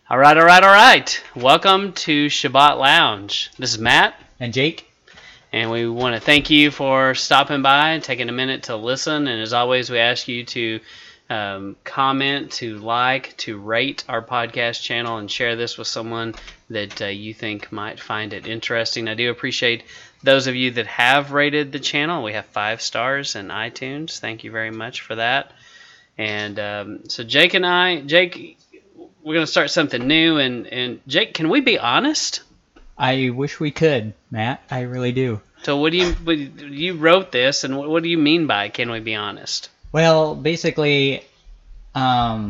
All right. Welcome to Shabbat Lounge. This is Matt, And Jake? and we want to thank you for stopping by and taking a minute to listen. And as always, we ask you to comment, to like, to rate our podcast channel, and share this with someone that you think might find it interesting. I do appreciate those of you that have rated the channel. We have 5 stars in iTunes. Thank you very much for that. And so Jake, we're going to start something new. And Jake, can we be honest? I wish we could, Matt. I really do. So what do you wrote this, and what do you mean by can we be honest? Well, basically, I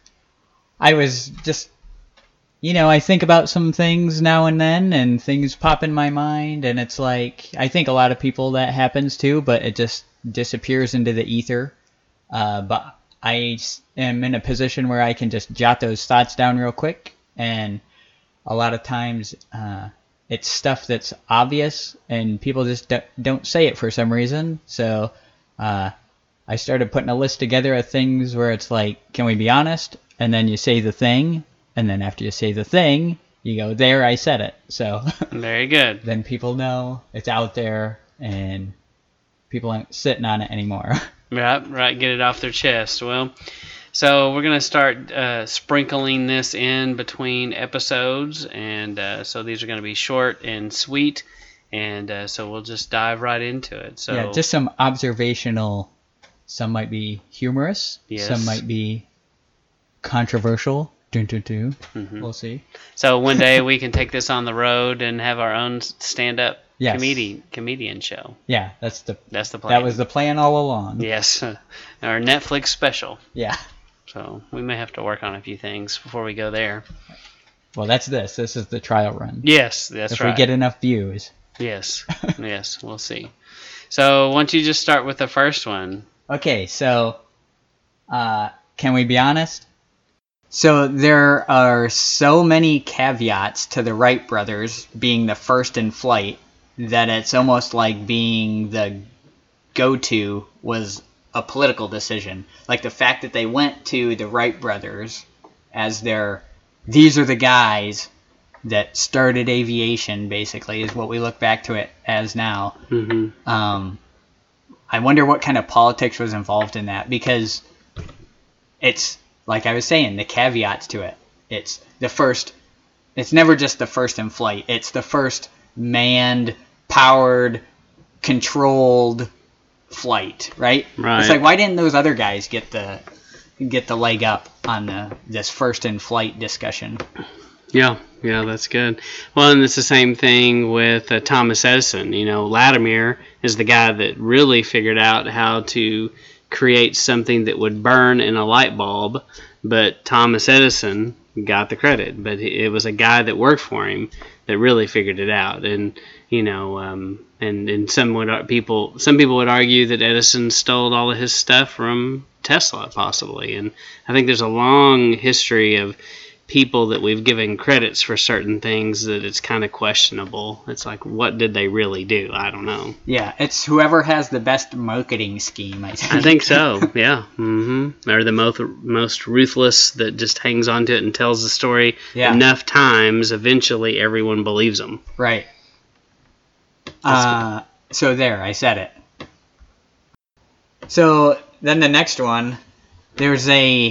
was just, I think about some things now and then, and things pop in my mind, and it's like, I think a lot of people that happens to, but it just disappears into the ether. But I am in a position where I can just jot those thoughts down real quick, and a lot of times it's stuff that's obvious, and people just don't say it for some reason. So I started putting a list together of things where it's like, can we be honest? And then you say the thing, and then after you say the thing, you go, there, I said it. So Very good. then people know it's out there, and people aren't sitting on it anymore. Right, get it off their chest. Well, so we're going to start sprinkling this in between episodes, and so these are going to be short and sweet, and so we'll just dive right into it. So yeah, just some observational. Some might be humorous. Yes. Some might be controversial. Mhm. We'll see. So one day we can take this on the road and have our own stand-up Yes. comedian show. Yeah, that's the plan. That was the plan all along. Yes, our Netflix special. Yeah. So we may have to work on a few things before we go there. Well, that's this. This is the trial run. Yes, that's right. If we get enough views. Yes, we'll see. So why don't you just start with the first one? Okay, so can we be honest? So there are so many caveats to the Wright brothers being the first in flight that it's almost like being the go-to was a political decision. Like the fact that they went to the Wright brothers as these are the guys that started aviation, basically, is what we look back to it as now. Mm-hmm. I wonder what kind of politics was involved in that, because it's, like I was saying, the caveats to it. It's never just the first in flight. It's the first manned, powered, controlled flight, right? Right. It's like, why didn't those other guys get the leg up on this first in flight discussion? Yeah, that's good. Well, and it's the same thing with Thomas Edison. Latimer is the guy that really figured out how to create something that would burn in a light bulb, but Thomas Edison got the credit. But it was a guy that worked for him that really figured it out. And and some people would argue that Edison stole all of his stuff from Tesla, possibly. And I think there's a long history of people that we've given credits for certain things that it's kind of questionable. It's like, what did they really do? I don't know. Yeah, it's whoever has the best marketing scheme, I think. I think so, yeah. Mm-hmm. Or the most ruthless that just hangs on to it and tells the story enough times, eventually everyone believes them. Right. So there, I said it. So then the next one, there's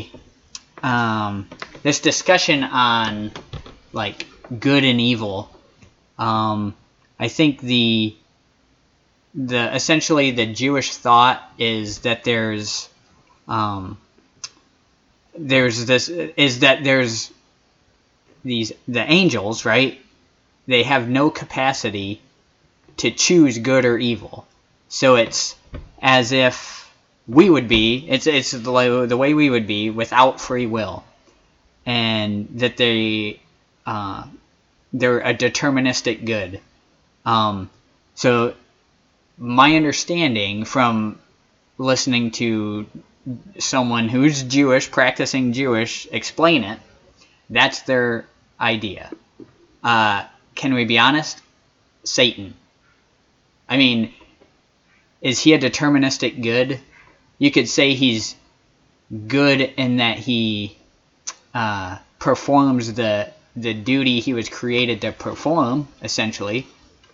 this discussion on like good and evil. I think the essentially the Jewish thought is that there's the angels, right? They have no capacity to choose good or evil. So it's as if we would be, it's the way we would be without free will. And that they're a deterministic good. So my understanding from listening to someone who's Jewish, practicing Jewish, explain it, that's their idea. Can we be honest? Satan. I mean, is he a deterministic good? You could say he's good in that he performs the duty he was created to perform, essentially.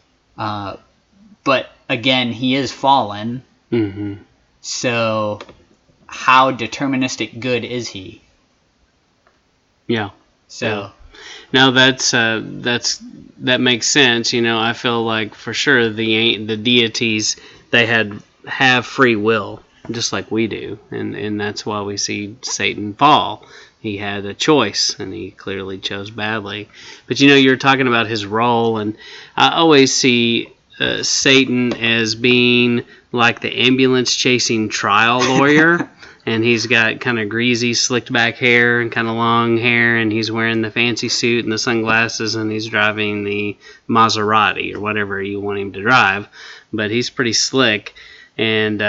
But again, he is fallen. Mm-hmm. So how deterministic good is he? Yeah. So. Yeah. Now that makes sense. I feel like for sure the deities, they have free will just like we do, and that's why we see Satan fall. He had a choice, and he clearly chose badly. But you're talking about his role, and I always see Satan as being like the ambulance chasing trial lawyer. And he's got kind of greasy, slicked back hair and kind of long hair, and he's wearing the fancy suit and the sunglasses, and he's driving the Maserati or whatever you want him to drive. But he's pretty slick, and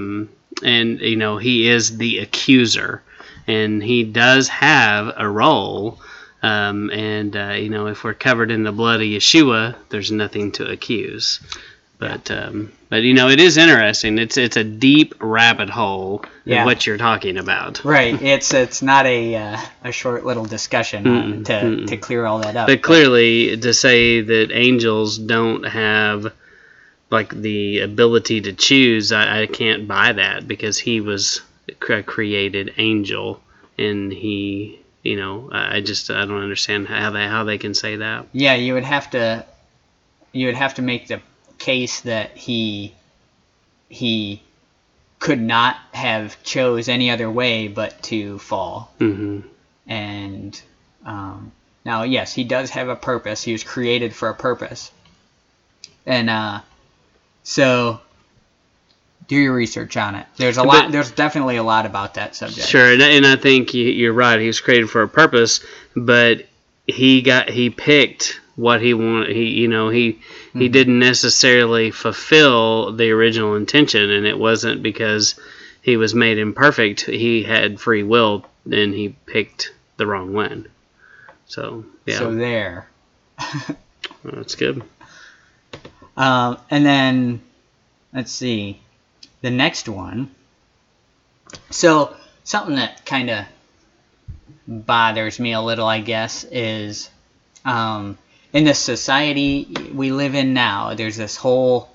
he is the accuser, and he does have a role. If we're covered in the blood of Yeshua, there's nothing to accuse. But it is interesting. It's a deep rabbit hole in what you're talking about. Right. It's not a short little discussion to clear all that up. But clearly, to say that angels don't have like the ability to choose, I can't buy that, because he was a created angel, and he, I don't understand how they can say that. Yeah, you would have to make the case that he could not have chose any other way but to fall. Mm-hmm. And now, yes, he does have a purpose. He was created for a purpose. And so do your research on it. There's definitely a lot about that subject. Sure, and I think you're right. He was created for a purpose, but he picked what he wanted. He didn't necessarily fulfill the original intention, and it wasn't because he was made imperfect. He had free will, and he picked the wrong one. So yeah. So there. Well, that's good. And then let's see, the next one. So something that kind of bothers me a little, I guess, is in the society we live in now, there's this whole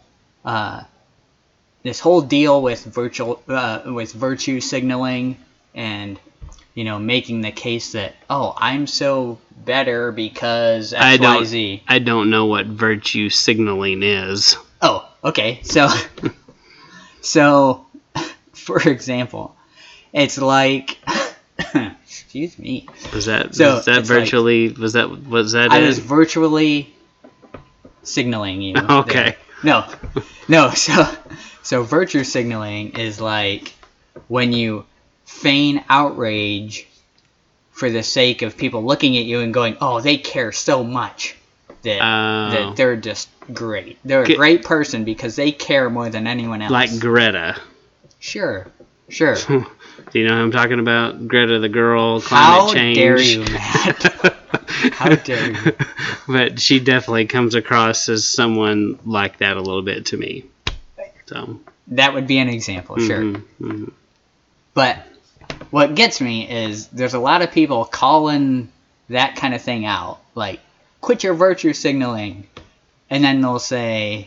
deal with virtue signaling, and making the case that, oh, I'm so better because XYZ. I don't know what virtue signaling is. Oh, okay. So for example, it's like excuse me. Was that virtually? Like, was that? I was virtually signaling you. Okay. There. No. So virtue signaling is like when you feign outrage for the sake of people looking at you and going, "Oh, they care so much that they're just great. They're a great person because they care more than anyone else." Like Greta. Sure. Do you know who I'm talking about? Greta the girl, climate change. How dare you, Matt? How dare you? But she definitely comes across as someone like that a little bit to me. So that would be an example, sure. Mm-hmm. But what gets me is there's a lot of people calling that kind of thing out, like, quit your virtue signaling. And then they'll say,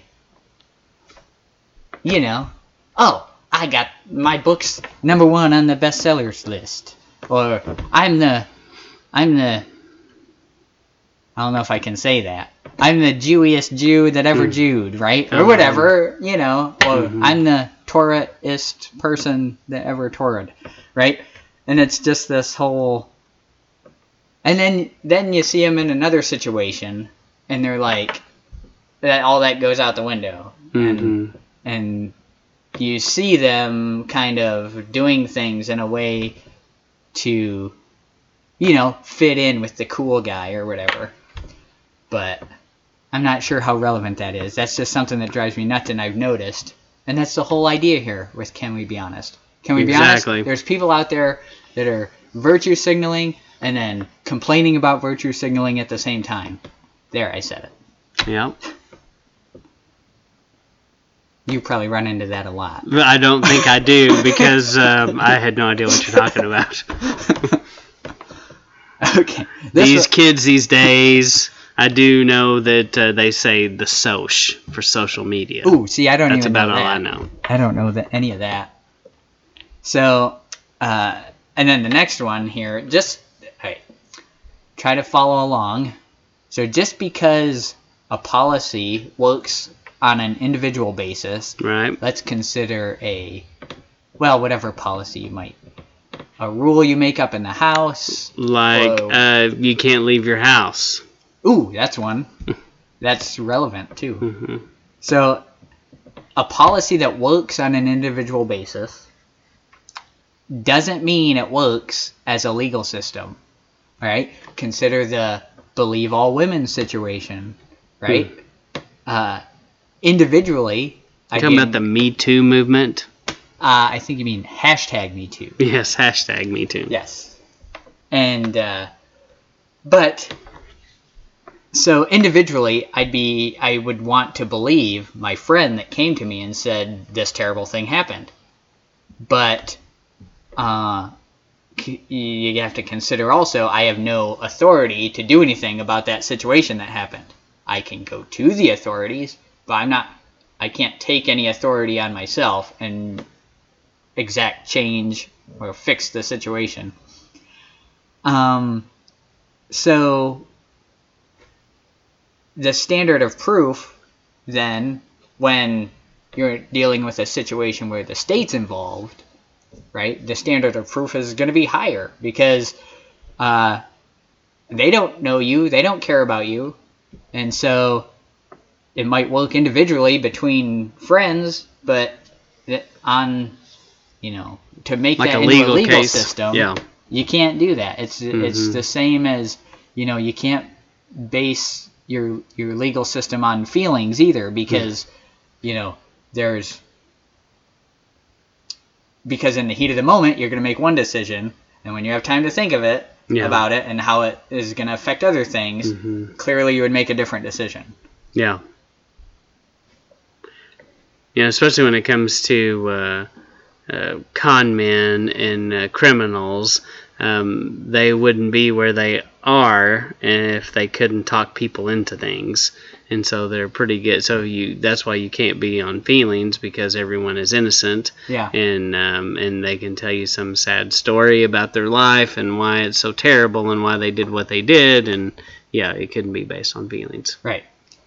oh, I got my book's number 1 on the bestsellers list. Or I'm the I don't know if I can say that. I'm the Jewiest Jew that ever Jewed, right? Or whatever, or I'm the Torahist person that ever Torah'd, right? And it's just this whole... And then you see them in another situation, and they're like, all that goes out the window. Mm-hmm. And you see them kind of doing things in a way to, fit in with the cool guy or whatever. But I'm not sure how relevant that is. That's just something that drives me nuts, and I've noticed. And that's the whole idea here with Can We Be Honest? Can we be honest? There's people out there that are virtue signaling and then complaining about virtue signaling at the same time. There, I said it. Yeah. You probably run into that a lot. I don't think I do, because I had no idea what you're talking about. Okay. These kids these days, I do know that they say the soch for social media. Ooh, see, I don't That's even know about all that. I know. I don't know any of that. So, and then the next one here, just try to follow along. So just because a policy works on an individual basis, Right. let's consider whatever policy you might, a rule you make up in the house. Like, you can't leave your house. Ooh, that's one. That's relevant too. Mm-hmm. So, a policy that works on an individual basis doesn't mean it works as a legal system, right? Consider the believe all women situation, right? Individually, You talking about the Me Too movement? I think you mean #MeToo. Yes, #MeToo. Yes. And, but, so individually, I would want to believe my friend that came to me and said this terrible thing happened. But, you have to consider also, I have no authority to do anything about that situation that happened. I can go to the authorities, but I can't take any authority on myself and exact change or fix the situation. So the standard of proof then, when you're dealing with a situation where the state's involved, right, the standard of proof is going to be higher because they don't know you, they don't care about you, and so it might work individually between friends, but on, to make like that a into a legal case. system, Yeah. you can't do that. It's the same as, you can't base your legal system on feelings either, because because in the heat of the moment you're going to make one decision, and when you have time to think of it about it and how it is going to affect other things, clearly you would make a different decision. Yeah. Especially when it comes to con men and criminals. They wouldn't be where they are if they couldn't talk people into things, and so they're pretty good. So that's why you can't be on feelings, because everyone is innocent. Yeah. And they can tell you some sad story about their life and why it's so terrible and why they did what they did, and it couldn't be based on feelings. Right.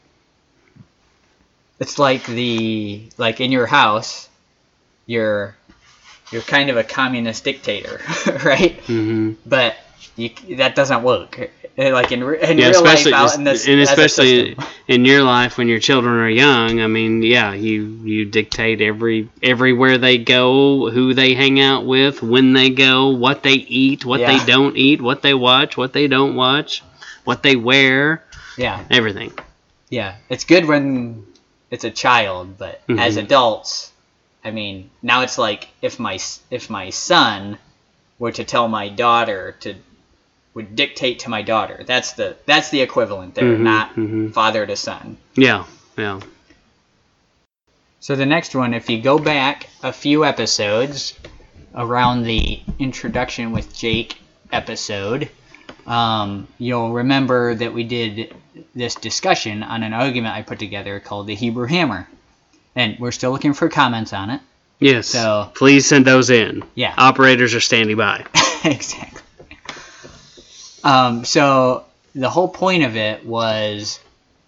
It's like in your house, you're kind of a communist dictator, right? Mm-hmm. But that doesn't work. Like in real life, out in this, and especially in your life when your children are young. I mean, you dictate everywhere they go, who they hang out with, when they go, what they eat, what they don't eat, what they watch, what they don't watch, what they wear. Yeah. Everything. Yeah, it's good when it's a child, but as adults, I mean, now it's like if my son were to tell my daughter would dictate to my daughter. That's the equivalent there, not father to son. Yeah. So the next one, if you go back a few episodes around the introduction with Jake episode, you'll remember that we did this discussion on an argument I put together called the Hebrew Hammer. And we're still looking for comments on it. Yes. So please send those in. Yeah. Operators are standing by. Exactly. So the whole point of it was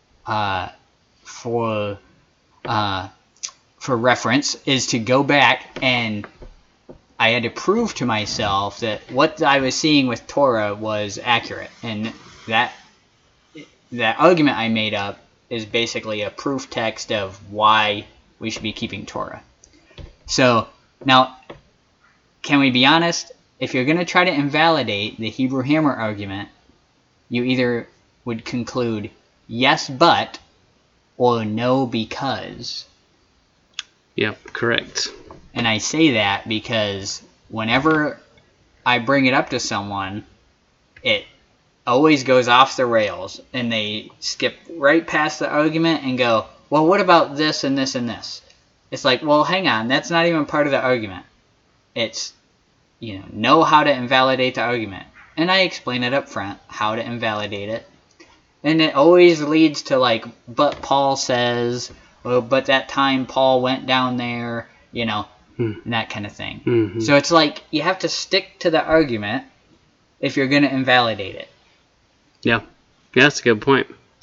for reference is to go back, and I had to prove to myself that what I was seeing with Torah was accurate, and that argument I made up is basically a proof text of why we should be keeping Torah. So now, can we be honest? If you're going to try to invalidate the Hebrew Hammer argument, you either would conclude yes, but, or no, because. Yep, correct. And I say that because whenever I bring it up to someone, it always goes off the rails, and they skip right past the argument and go, well, what about this and this and this? It's like, well, hang on, that's not even part of the argument. It's, know how to invalidate the argument. And I explain it up front, how to invalidate it. And it always leads to like, but Paul says, well, but that time Paul went down there, you know, and that kind of thing. Mm-hmm. So it's like you have to stick to the argument if you're going to invalidate it. Yeah, that's a good point.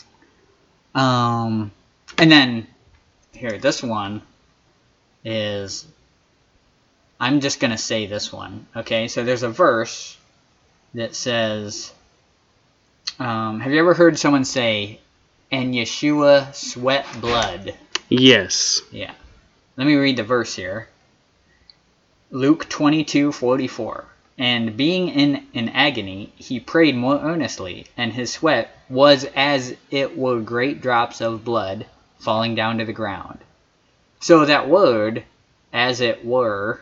And then, here, this one is, I'm just going to say this one, okay? So there's a verse that says, have you ever heard someone say, and Yeshua sweat blood? Yes. Yeah. Let me read the verse here. Luke 22:44. And being in an agony, he prayed more earnestly, and his sweat was as it were great drops of blood falling down to the ground. So that word, as it were,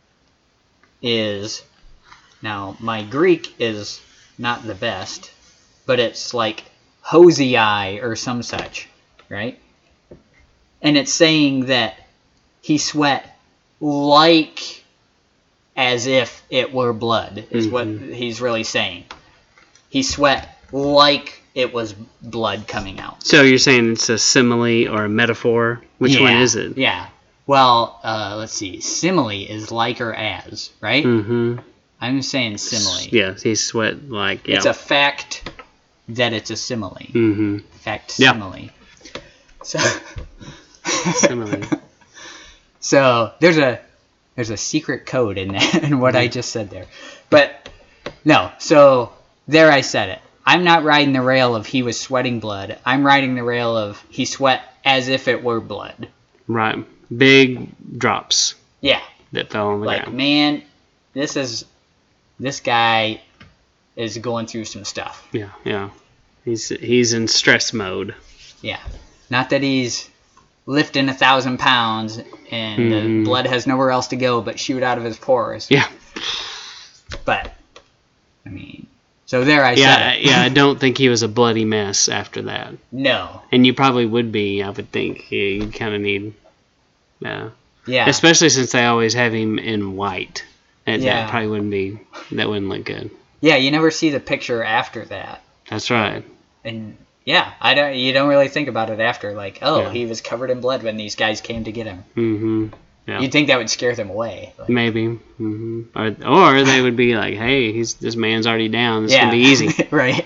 is, now my Greek is not the best, but it's like hosei or some such, right? And it's saying that he sweat like as if it were blood, is what he's really saying. He sweat like it was blood coming out. So you're saying it's a simile or a metaphor? Which one is it? Yeah. Well, let's see. Simile is like or as, right? Mm-hmm. I'm saying simile. Yeah, he sweat like, yeah. It's a fact that it's a simile. Mm-hmm. Fact Yeah. simile. So, Simile. so there's a secret code in that, in what I just said there. But no, so there I said it. I'm not riding the rail of he was sweating blood. I'm riding the rail of he sweat as if it were blood. Right. Big drops Yeah. that fell on the Like, ground. man, this guy is going through some stuff. Yeah, yeah. He's in stress mode. Yeah. Not that he's lifting 1,000 pounds and the blood has nowhere else to go but shoot out of his pores. Yeah. But, I mean, so there I said it. Yeah, I don't think he was a bloody mess after that. No. And you probably would be, I would think. You kind of need... Yeah. Yeah. Especially since they always have him in white. And Yeah. that probably wouldn't be... That wouldn't look good. Yeah, you never see the picture after that. That's right. And, yeah, you don't really think about it after. Like, oh, Yeah. he was covered in blood when these guys came to get him. Mm-hmm. Yeah. You'd think that would scare them away. Like, Maybe. Mm-hmm. Or they would be like, hey, this man's already down. This can be easy. Right.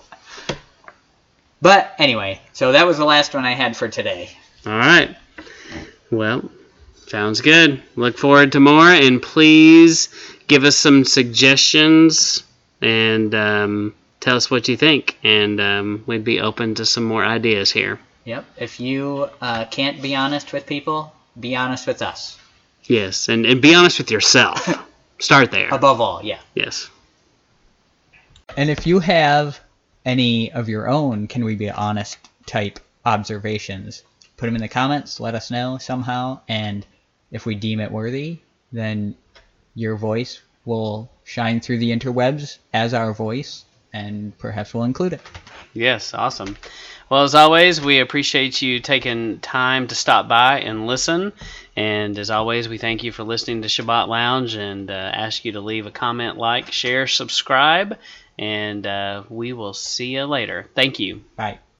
But, anyway, so that was the last one I had for today. All right. Well, sounds good. Look forward to more, and please give us some suggestions and tell us what you think, and we'd be open to some more ideas here. Yep. If you can't be honest with people, be honest with us. Yes, and be honest with yourself. Start there. Above all, yeah. Yes. And if you have any of your own can we be honest type observations, put them in the comments, let us know somehow, and if we deem it worthy, then your voice will shine through the interwebs as our voice, and perhaps we'll include it. Yes, awesome. Well, as always, we appreciate you taking time to stop by and listen. And as always, we thank you for listening to Shabbat Lounge, and ask you to leave a comment, like, share, subscribe, and we will see you later. Thank you. Bye.